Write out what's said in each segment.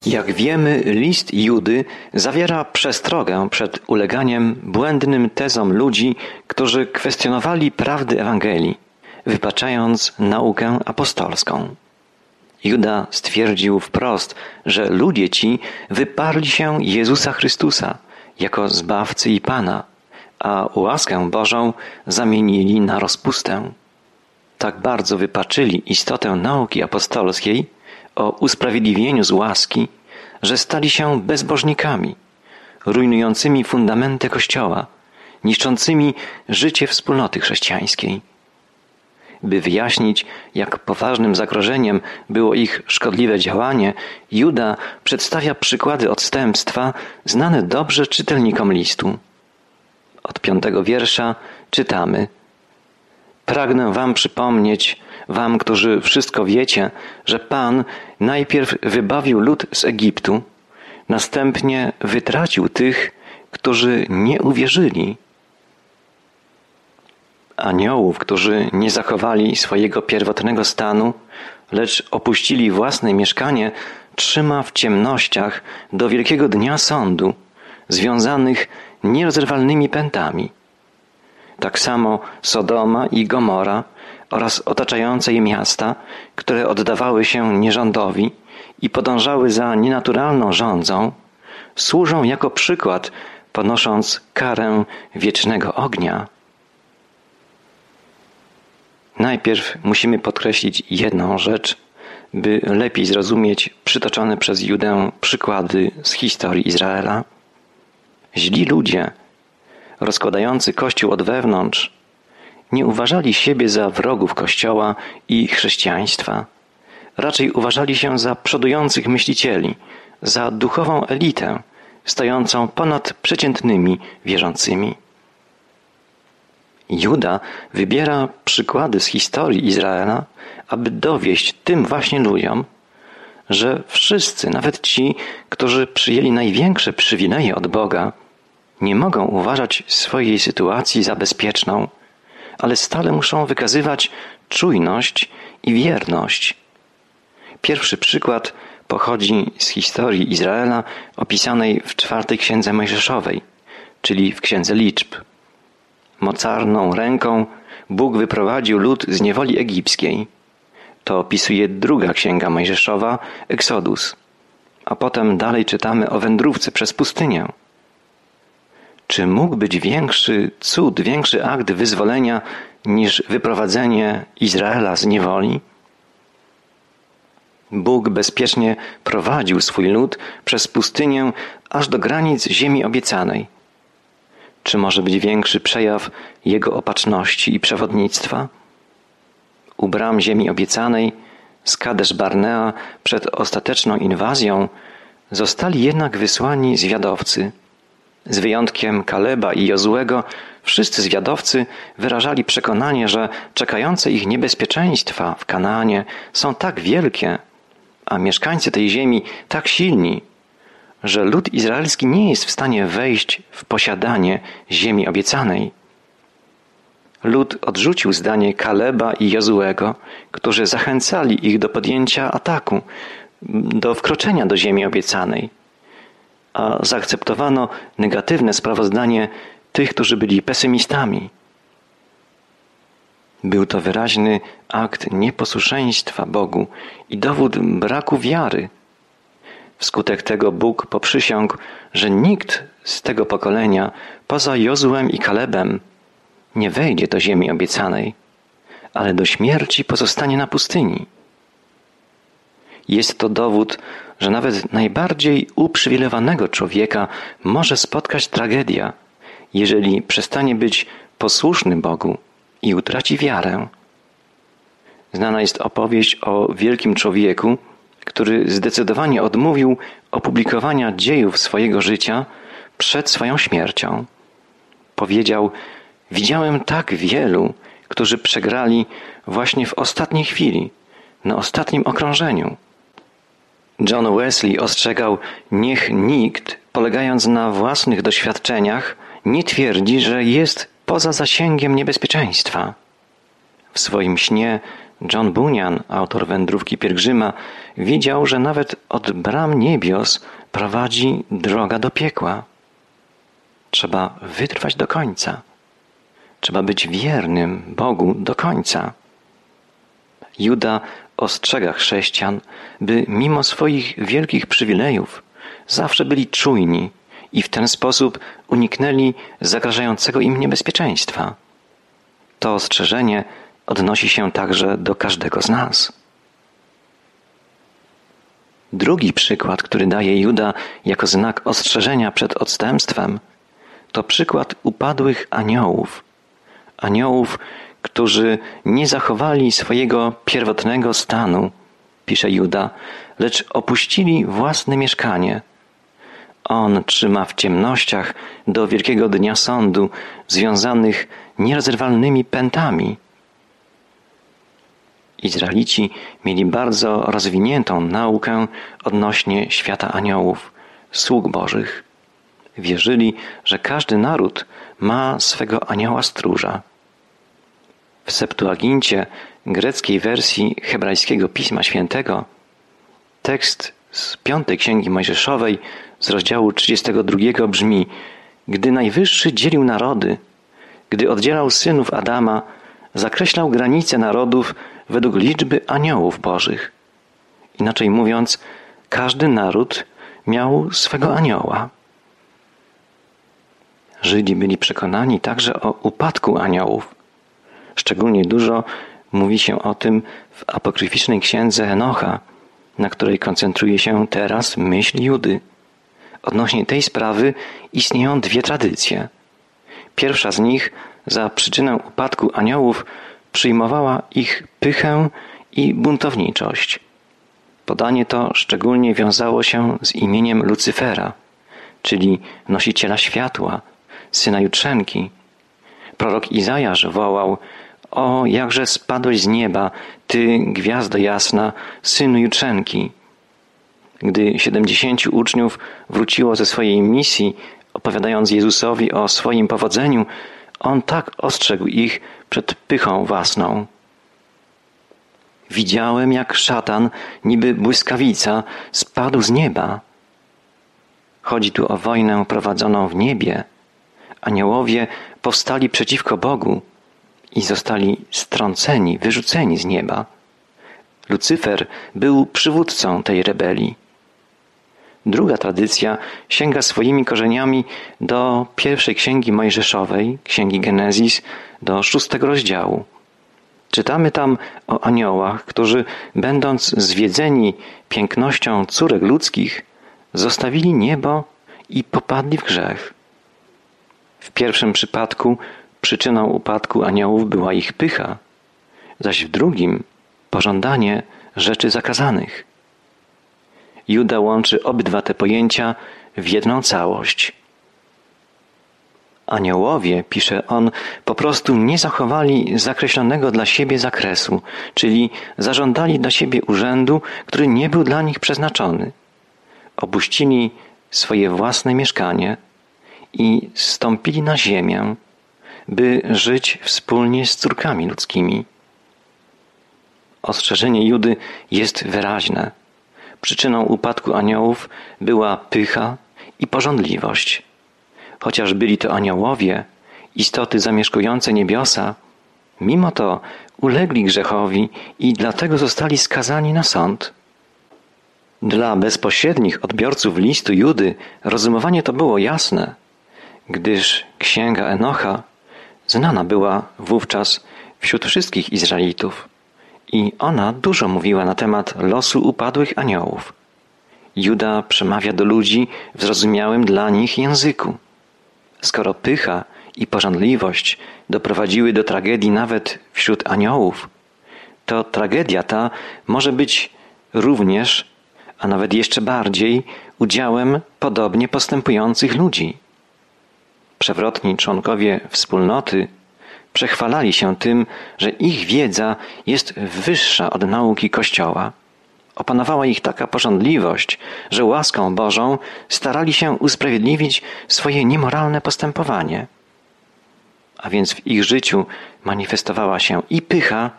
Jak wiemy, list Judy zawiera przestrogę przed uleganiem błędnym tezom ludzi, którzy kwestionowali prawdy Ewangelii, wypaczając naukę apostolską. Juda stwierdził wprost, że ludzie ci wyparli się Jezusa Chrystusa jako Zbawcy i Pana, a łaskę Bożą zamienili na rozpustę. Tak bardzo wypaczyli istotę nauki apostolskiej o usprawiedliwieniu z łaski, że stali się bezbożnikami, rujnującymi fundamenty Kościoła, niszczącymi życie wspólnoty chrześcijańskiej. By wyjaśnić, jak poważnym zagrożeniem było ich szkodliwe działanie, Juda przedstawia przykłady odstępstwa znane dobrze czytelnikom listu. Od 5 wiersza czytamy: Pragnę wam przypomnieć, wam, którzy wszystko wiecie, że Pan najpierw wybawił lud z Egiptu, następnie wytracił tych, którzy nie uwierzyli. Aniołów, którzy nie zachowali swojego pierwotnego stanu, lecz opuścili własne mieszkanie, trzyma w ciemnościach do wielkiego dnia sądu, związanych nierozerwalnymi pętami. Tak samo Sodoma i Gomora oraz otaczające je miasta, które oddawały się nierządowi i podążały za nienaturalną rządzą, służą jako przykład, ponosząc karę wiecznego ognia. Najpierw musimy podkreślić jedną rzecz, by lepiej zrozumieć przytoczone przez Judę przykłady z historii Izraela. Źli ludzie, rozkładający Kościół od wewnątrz, nie uważali siebie za wrogów Kościoła i chrześcijaństwa. Raczej uważali się za przodujących myślicieli, za duchową elitę, stojącą ponad przeciętnymi wierzącymi. Juda wybiera przykłady z historii Izraela, aby dowieść tym właśnie ludziom, że wszyscy, nawet ci, którzy przyjęli największe przywileje od Boga, nie mogą uważać swojej sytuacji za bezpieczną, ale stale muszą wykazywać czujność i wierność. Pierwszy przykład pochodzi z historii Izraela opisanej w 4 Księdze Mojżeszowej, czyli w Księdze Liczb. Mocarną ręką Bóg wyprowadził lud z niewoli egipskiej. To opisuje 2 Księga Mojżeszowa, Exodus. A potem dalej czytamy o wędrówce przez pustynię. Czy mógł być większy cud, większy akt wyzwolenia niż wyprowadzenie Izraela z niewoli? Bóg bezpiecznie prowadził swój lud przez pustynię aż do granic ziemi obiecanej. Czy może być większy przejaw Jego opatrzności i przewodnictwa? U bram ziemi obiecanej, z Kadesz Barnea przed ostateczną inwazją, zostali jednak wysłani zwiadowcy. Z wyjątkiem Kaleba i Jozuego, wszyscy zwiadowcy wyrażali przekonanie, że czekające ich niebezpieczeństwa w Kanaanie są tak wielkie, a mieszkańcy tej ziemi tak silni, że lud izraelski nie jest w stanie wejść w posiadanie ziemi obiecanej. Lud odrzucił zdanie Kaleba i Jozuego, którzy zachęcali ich do podjęcia ataku, do wkroczenia do ziemi obiecanej, a zaakceptowano negatywne sprawozdanie tych, którzy byli pesymistami. Był to wyraźny akt nieposłuszeństwa Bogu i dowód braku wiary. Wskutek tego Bóg poprzysiągł, że nikt z tego pokolenia, poza Jozuem i Kalebem, nie wejdzie do ziemi obiecanej, ale do śmierci pozostanie na pustyni. Jest to dowód, że nawet najbardziej uprzywilejowanego człowieka może spotkać tragedia, jeżeli przestanie być posłuszny Bogu i utraci wiarę. Znana jest opowieść o wielkim człowieku, który zdecydowanie odmówił opublikowania dziejów swojego życia przed swoją śmiercią. Powiedział: widziałem tak wielu, którzy przegrali właśnie w ostatniej chwili, na ostatnim okrążeniu. John Wesley ostrzegał: niech nikt, polegając na własnych doświadczeniach, nie twierdzi, że jest poza zasięgiem niebezpieczeństwa. W swoim śnie John Bunyan, autor Wędrówki Pielgrzyma, widział, że nawet od bram niebios prowadzi droga do piekła. Trzeba wytrwać do końca. Trzeba być wiernym Bogu do końca. Juda ostrzega chrześcijan, by mimo swoich wielkich przywilejów zawsze byli czujni i w ten sposób uniknęli zagrażającego im niebezpieczeństwa. To ostrzeżenie odnosi się także do każdego z nas. Drugi przykład, który daje Juda jako znak ostrzeżenia przed odstępstwem, to przykład upadłych aniołów. Aniołów, którzy nie zachowali swojego pierwotnego stanu, pisze Juda, lecz opuścili własne mieszkanie. On trzyma w ciemnościach do wielkiego dnia sądu, związanych nierozerwalnymi pętami. Izraelici mieli bardzo rozwiniętą naukę odnośnie świata aniołów, sług Bożych. Wierzyli, że każdy naród ma swego anioła stróża. W Septuagincie, greckiej wersji hebrajskiego Pisma Świętego, tekst z 5 Księgi Mojżeszowej z rozdziału 32 brzmi: Gdy Najwyższy dzielił narody, gdy oddzielał synów Adama, zakreślał granice narodów według liczby aniołów bożych. Inaczej mówiąc, każdy naród miał swego anioła. Żydzi byli przekonani także o upadku aniołów. Szczególnie dużo mówi się o tym w apokryficznej księdze Henocha, na której koncentruje się teraz myśl Judy. Odnośnie tej sprawy istnieją dwie tradycje. Pierwsza z nich za przyczynę upadku aniołów przyjmowała ich pychę i buntowniczość. Podanie to szczególnie wiązało się z imieniem Lucyfera, czyli nosiciela światła, syna Jutrzenki. Prorok Izajasz wołał: O, jakże spadłeś z nieba, ty gwiazdo jasna, synu Jutrzenki. Gdy 70 uczniów wróciło ze swojej misji, opowiadając Jezusowi o swoim powodzeniu, On tak ostrzegł ich przed pychą własną. Widziałem, jak szatan, niby błyskawica, spadł z nieba. Chodzi tu o wojnę prowadzoną w niebie. Aniołowie powstali przeciwko Bogu i zostali strąceni, wyrzuceni z nieba. Lucyfer był przywódcą tej rebelii. Druga tradycja sięga swoimi korzeniami do pierwszej Księgi Mojżeszowej, Księgi Genezis, do 6 rozdziału. Czytamy tam o aniołach, którzy, będąc zwiedzeni pięknością córek ludzkich, zostawili niebo i popadli w grzech. W pierwszym przypadku przyczyną upadku aniołów była ich pycha, zaś w drugim pożądanie rzeczy zakazanych. Juda łączy obydwa te pojęcia w jedną całość. Aniołowie, pisze on, po prostu nie zachowali zakreślonego dla siebie zakresu, czyli zażądali dla siebie urzędu, który nie był dla nich przeznaczony. Opuścili swoje własne mieszkanie i zstąpili na ziemię, by żyć wspólnie z córkami ludzkimi. Ostrzeżenie Judy jest wyraźne. Przyczyną upadku aniołów była pycha i pożądliwość. Chociaż byli to aniołowie, istoty zamieszkujące niebiosa, mimo to ulegli grzechowi i dlatego zostali skazani na sąd. Dla bezpośrednich odbiorców listu Judy rozumowanie to było jasne, gdyż Księga Enocha znana była wówczas wśród wszystkich Izraelitów i ona dużo mówiła na temat losu upadłych aniołów. Juda przemawia do ludzi w zrozumiałym dla nich języku. Skoro pycha i pożądliwość doprowadziły do tragedii nawet wśród aniołów, to tragedia ta może być również, a nawet jeszcze bardziej, udziałem podobnie postępujących ludzi. Przewrotni członkowie wspólnoty przechwalali się tym, że ich wiedza jest wyższa od nauki Kościoła. Opanowała ich taka pożądliwość, że łaską Bożą starali się usprawiedliwić swoje niemoralne postępowanie. A więc w ich życiu manifestowała się i pycha,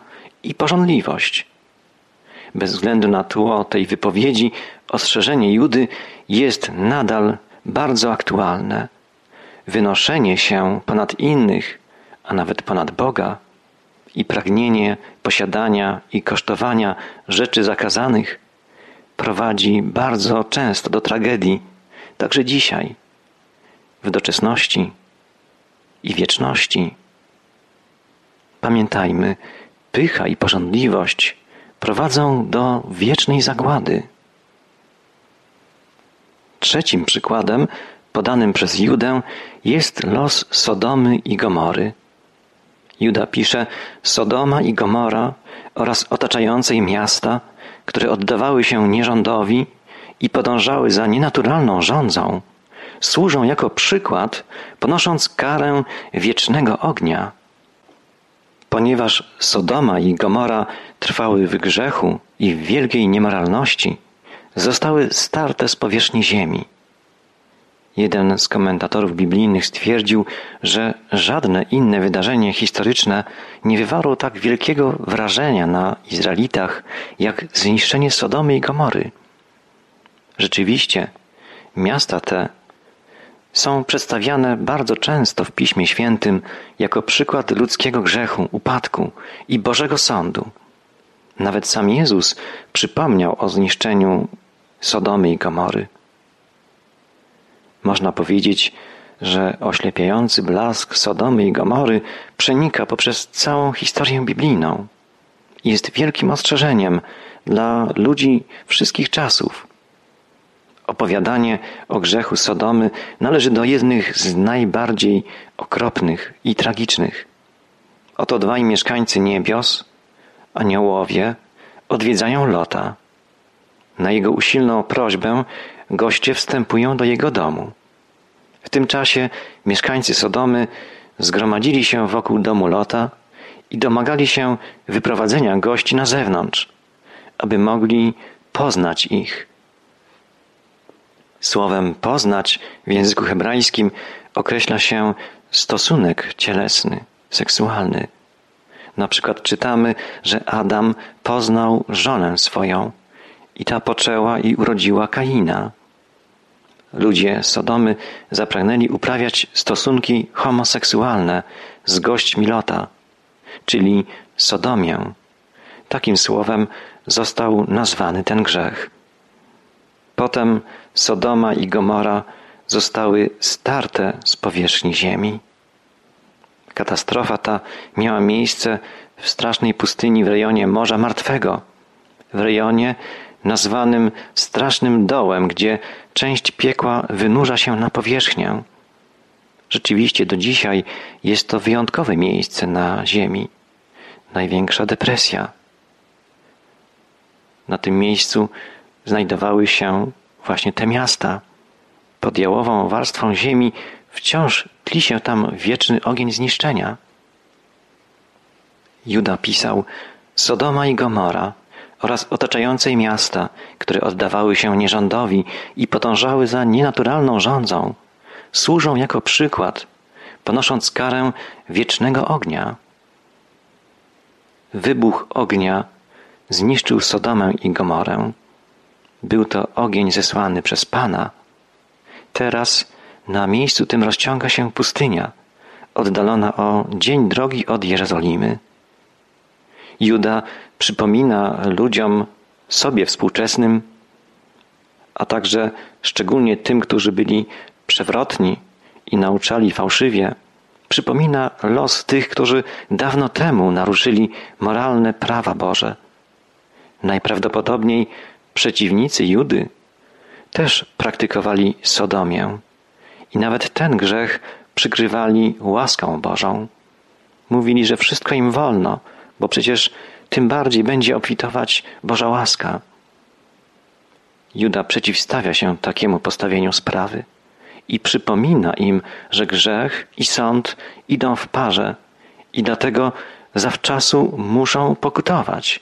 i pożądliwość. Bez względu na tło tej wypowiedzi, ostrzeżenie Judy jest nadal bardzo aktualne. Wynoszenie się ponad innych, a nawet ponad Boga i pragnienie posiadania i kosztowania rzeczy zakazanych prowadzi bardzo często do tragedii, także dzisiaj, w doczesności i wieczności. Pamiętajmy, pycha i pożądliwość prowadzą do wiecznej zagłady. Trzecim przykładem podanym przez Judę jest los Sodomy i Gomory. Juda pisze: Sodoma i Gomora oraz otaczające je miasta, które oddawały się nierządowi i podążały za nienaturalną rządzą, służą jako przykład, ponosząc karę wiecznego ognia. Ponieważ Sodoma i Gomora trwały w grzechu i w wielkiej niemoralności, zostały starte z powierzchni ziemi. Jeden z komentatorów biblijnych stwierdził, że żadne inne wydarzenie historyczne nie wywarło tak wielkiego wrażenia na Izraelitach, jak zniszczenie Sodomy i Gomory. Rzeczywiście, miasta te są przedstawiane bardzo często w Piśmie Świętym jako przykład ludzkiego grzechu, upadku i Bożego sądu. Nawet sam Jezus przypomniał o zniszczeniu Sodomy i Gomory. Można powiedzieć, że oślepiający blask Sodomy i Gomory przenika poprzez całą historię biblijną. Jest wielkim ostrzeżeniem dla ludzi wszystkich czasów. Opowiadanie o grzechu Sodomy należy do jednych z najbardziej okropnych i tragicznych. Oto dwaj mieszkańcy niebios, aniołowie, odwiedzają Lota. Na jego usilną prośbę goście wstępują do jego domu. W tym czasie mieszkańcy Sodomy zgromadzili się wokół domu Lota i domagali się wyprowadzenia gości na zewnątrz, aby mogli poznać ich. Słowem poznać w języku hebrajskim określa się stosunek cielesny, seksualny. Na przykład czytamy, że Adam poznał żonę swoją i ta poczęła i urodziła Kaina. Ludzie Sodomy zapragnęli uprawiać stosunki homoseksualne z gośćmi Lota, czyli sodomię. Takim słowem został nazwany ten grzech. Potem Sodoma i Gomora zostały starte z powierzchni ziemi. Katastrofa ta miała miejsce w strasznej pustyni w rejonie Morza Martwego, w rejonie nazwanym Strasznym Dołem, gdzie część piekła wynurza się na powierzchnię. Rzeczywiście do dzisiaj jest to wyjątkowe miejsce na ziemi. Największa depresja. Na tym miejscu znajdowały się właśnie te miasta. Pod jałową warstwą ziemi wciąż tli się tam wieczny ogień zniszczenia. Juda pisał: Sodoma i Gomora oraz otaczające miasta, które oddawały się nierządowi i podążały za nienaturalną rządzą, służą jako przykład, ponosząc karę wiecznego ognia. Wybuch ognia zniszczył Sodomę i Gomorę. Był to ogień zesłany przez Pana. Teraz na miejscu tym rozciąga się pustynia, oddalona o dzień drogi od Jerozolimy. Juda przypomina ludziom, sobie współczesnym, a także szczególnie tym, którzy byli przewrotni i nauczali fałszywie, przypomina los tych, którzy dawno temu naruszyli moralne prawa Boże. Najprawdopodobniej przeciwnicy Judy też praktykowali sodomię i nawet ten grzech przykrywali łaską Bożą. Mówili, że wszystko im wolno, bo przecież tym bardziej będzie obfitować Boża łaska. Juda przeciwstawia się takiemu postawieniu sprawy i przypomina im, że grzech i sąd idą w parze i dlatego zawczasu muszą pokutować.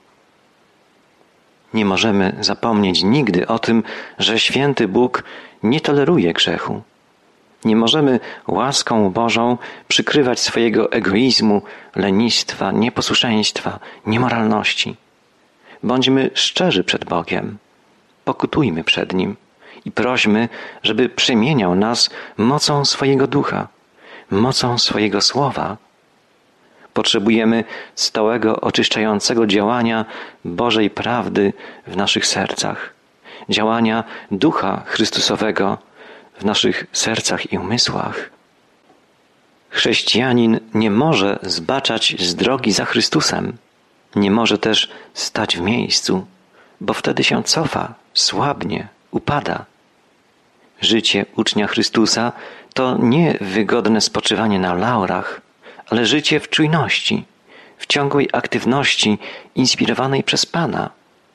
Nie możemy zapomnieć nigdy o tym, że święty Bóg nie toleruje grzechu. Nie możemy łaską Bożą przykrywać swojego egoizmu, lenistwa, nieposłuszeństwa, niemoralności. Bądźmy szczerzy przed Bogiem. Pokutujmy przed Nim i prośmy, żeby przemieniał nas mocą swojego ducha, mocą swojego słowa. Potrzebujemy stałego, oczyszczającego działania Bożej prawdy w naszych sercach, działania Ducha Chrystusowego w naszych sercach i umysłach. Chrześcijanin nie może zbaczać z drogi za Chrystusem, nie może też stać w miejscu, bo wtedy się cofa, słabnie, upada. Życie ucznia Chrystusa to nie wygodne spoczywanie na laurach, ale życie w czujności, w ciągłej aktywności inspirowanej przez Pana.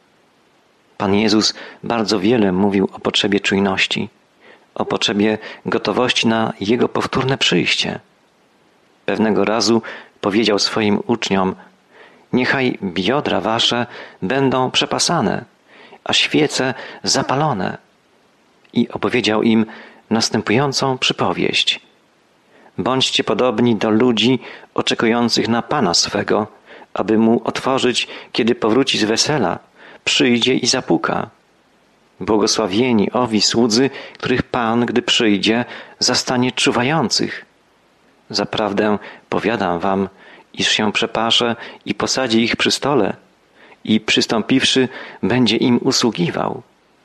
Pan Jezus bardzo wiele mówił o potrzebie czujności, o potrzebie gotowości na Jego powtórne przyjście. Pewnego razu powiedział swoim uczniom: niechaj biodra wasze będą przepasane, a świece zapalone. I opowiedział im następującą przypowieść. Bądźcie podobni do ludzi oczekujących na Pana swego, aby Mu otworzyć, kiedy powróci z wesela, przyjdzie i zapuka. Błogosławieni owi słudzy, których Pan, gdy przyjdzie, zastanie czuwających. Zaprawdę powiadam wam, iż się przepasze i posadzi ich przy stole i przystąpiwszy będzie im usługiwał.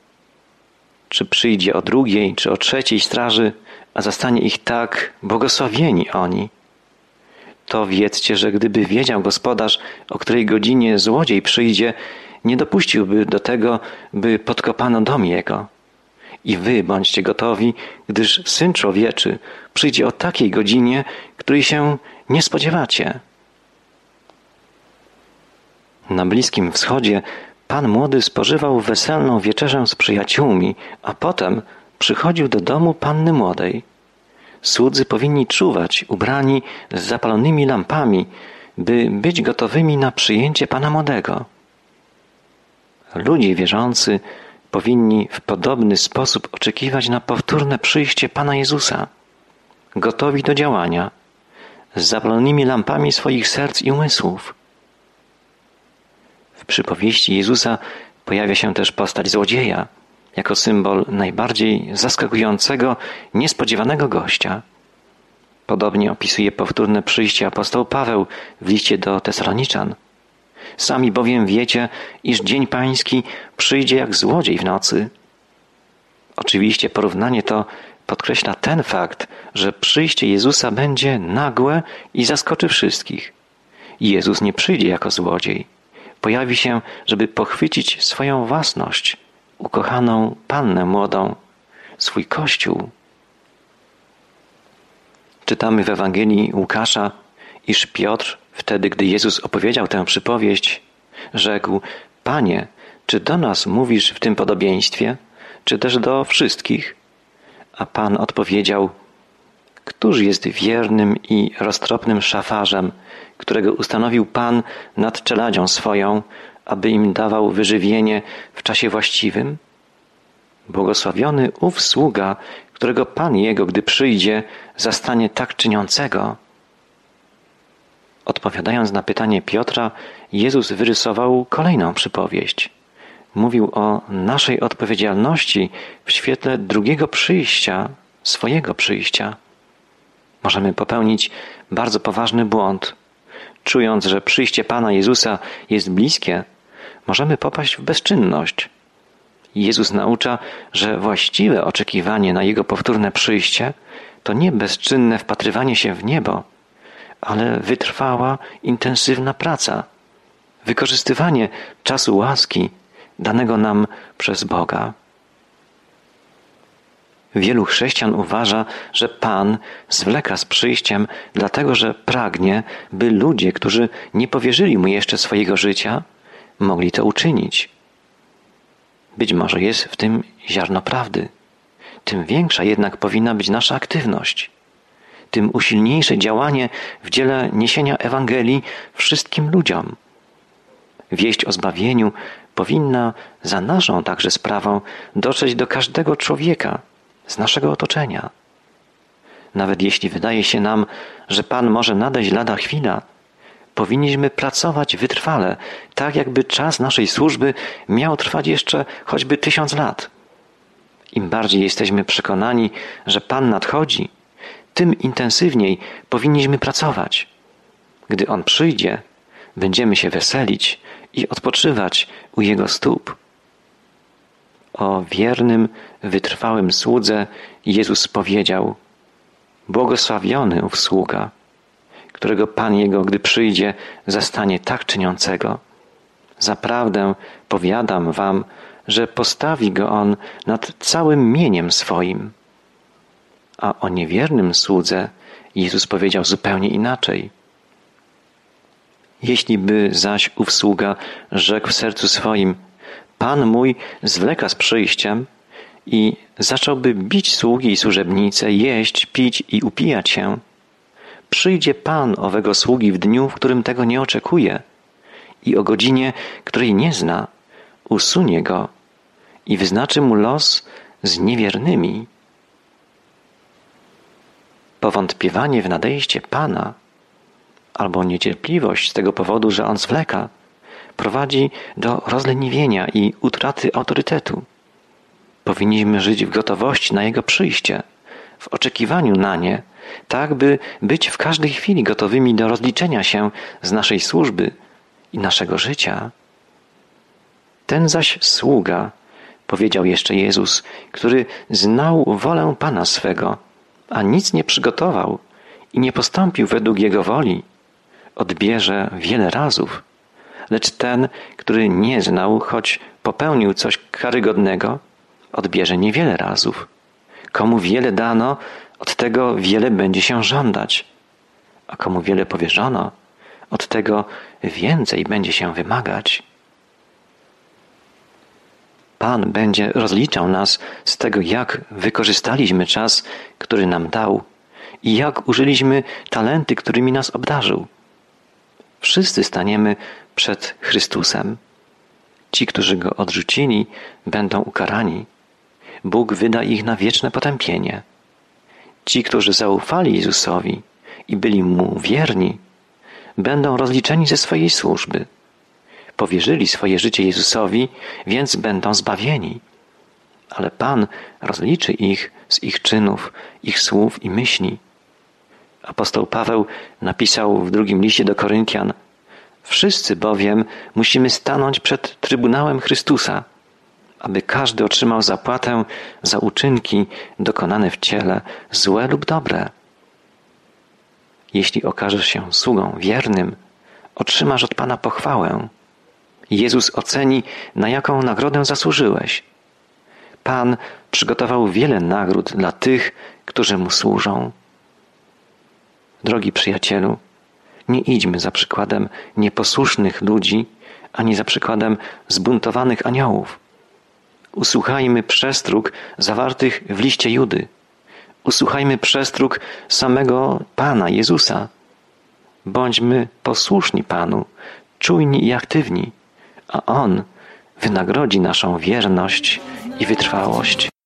Czy przyjdzie o drugiej, czy o trzeciej straży, a zastanie ich tak, błogosławieni oni. To wiedzcie, że gdyby wiedział gospodarz, o której godzinie złodziej przyjdzie, nie dopuściłby do tego, by podkopano dom jego. I wy bądźcie gotowi, gdyż Syn Człowieczy przyjdzie o takiej godzinie, której się nie spodziewacie. Na Bliskim Wschodzie Pan młody spożywał weselną wieczerzę z przyjaciółmi, a potem przychodził do domu panny młodej. Słudzy powinni czuwać, ubrani z zapalonymi lampami, by być gotowymi na przyjęcie Pana młodego. Ludzie wierzący powinni w podobny sposób oczekiwać na powtórne przyjście Pana Jezusa, gotowi do działania, z zapalonymi lampami swoich serc i umysłów. W przypowieści Jezusa pojawia się też postać złodzieja, jako symbol najbardziej zaskakującego, niespodziewanego gościa. Podobnie opisuje powtórne przyjście apostoł Paweł w liście do Tesaloniczan. Sami bowiem wiecie, iż dzień pański przyjdzie jak złodziej w nocy. Oczywiście porównanie to podkreśla ten fakt, że przyjście Jezusa będzie nagłe i zaskoczy wszystkich. Jezus nie przyjdzie jako złodziej. Pojawi się, żeby pochwycić swoją własność, ukochaną Pannę młodą, swój Kościół. Czytamy w Ewangelii Łukasza, iż Piotr, wtedy gdy Jezus opowiedział tę przypowieść, rzekł: Panie, czy do nas mówisz w tym podobieństwie, czy też do wszystkich? A Pan odpowiedział: Któż jest wiernym i roztropnym szafarzem, którego ustanowił Pan nad czeladzią swoją, aby im dawał wyżywienie w czasie właściwym? Błogosławiony ów sługa, którego Pan jego, gdy przyjdzie, zastanie tak czyniącego. Odpowiadając na pytanie Piotra, Jezus wyrysował kolejną przypowieść. Mówił o naszej odpowiedzialności w świetle drugiego przyjścia, swojego przyjścia. Możemy popełnić bardzo poważny błąd. Czując, że przyjście Pana Jezusa jest bliskie, możemy popaść w bezczynność. Jezus naucza, że właściwe oczekiwanie na Jego powtórne przyjście to nie bezczynne wpatrywanie się w niebo, ale wytrwała, intensywna praca, wykorzystywanie czasu łaski danego nam przez Boga. Wielu chrześcijan uważa, że Pan zwleka z przyjściem, dlatego że pragnie, by ludzie, którzy nie powierzyli Mu jeszcze swojego życia, mogli to uczynić. Być może jest w tym ziarno prawdy. Tym większa jednak powinna być nasza aktywność. Tym usilniejsze działanie w dziele niesienia Ewangelii wszystkim ludziom. Wieść o zbawieniu powinna za naszą także sprawą dotrzeć do każdego człowieka z naszego otoczenia. nawet jeśli wydaje się nam, że Pan może nadejść lada chwila, powinniśmy pracować wytrwale, tak jakby czas naszej służby miał trwać jeszcze choćby 1000 lat. Im bardziej jesteśmy przekonani, że Pan nadchodzi, tym intensywniej powinniśmy pracować. Gdy On przyjdzie, będziemy się weselić i odpoczywać u Jego stóp. O wiernym, wytrwałym słudze Jezus powiedział: błogosławiony ów sługa, którego Pan Jego, gdy przyjdzie, zastanie tak czyniącego. Zaprawdę powiadam wam, że postawi go On nad całym mieniem swoim. A o niewiernym słudze Jezus powiedział zupełnie inaczej. Jeśli by zaś ów sługa rzekł w sercu swoim: Pan mój zwleka z przyjściem, i zacząłby bić sługi i służebnice, jeść, pić i upijać się, przyjdzie Pan owego sługi w dniu, w którym tego nie oczekuje, i o godzinie, której nie zna, usunie go i wyznaczy mu los z niewiernymi. Powątpiewanie w nadejście Pana albo niecierpliwość z tego powodu, że On zwleka, prowadzi do rozleniwienia i utraty autorytetu. Powinniśmy żyć w gotowości na Jego przyjście, w oczekiwaniu na nie, tak by być w każdej chwili gotowymi do rozliczenia się z naszej służby i naszego życia. Ten zaś sługa, powiedział jeszcze Jezus, który znał wolę Pana swego, a nic nie przygotował i nie postąpił według Jego woli, odbierze wiele razów. Lecz ten, który nie znał, choć popełnił coś karygodnego, odbierze niewiele razów. Komu wiele dano, od tego wiele będzie się żądać, a komu wiele powierzono, od tego więcej będzie się wymagać. Pan będzie rozliczał nas z tego, jak wykorzystaliśmy czas, który nam dał i jak użyliśmy talenty, którymi nas obdarzył. Wszyscy staniemy przed Chrystusem. Ci, którzy Go odrzucili, będą ukarani. Bóg wyda ich na wieczne potępienie. Ci, którzy zaufali Jezusowi i byli Mu wierni, będą rozliczeni ze swojej służby. Powierzyli swoje życie Jezusowi, więc będą zbawieni. Ale Pan rozliczy ich z ich czynów, ich słów i myśli. Apostoł Paweł napisał w drugim liście do Koryntian: wszyscy bowiem musimy stanąć przed Trybunałem Chrystusa, aby każdy otrzymał zapłatę za uczynki dokonane w ciele, złe lub dobre. Jeśli okażesz się sługą wiernym, otrzymasz od Pana pochwałę. Jezus oceni, na jaką nagrodę zasłużyłeś. Pan przygotował wiele nagród dla tych, którzy Mu służą. Drogi przyjacielu, nie idźmy za przykładem nieposłusznych ludzi, ani za przykładem zbuntowanych aniołów. Usłuchajmy przestróg zawartych w liście Judy. Usłuchajmy przestróg samego Pana Jezusa. Bądźmy posłuszni Panu, czujni i aktywni, a On wynagrodzi naszą wierność i wytrwałość.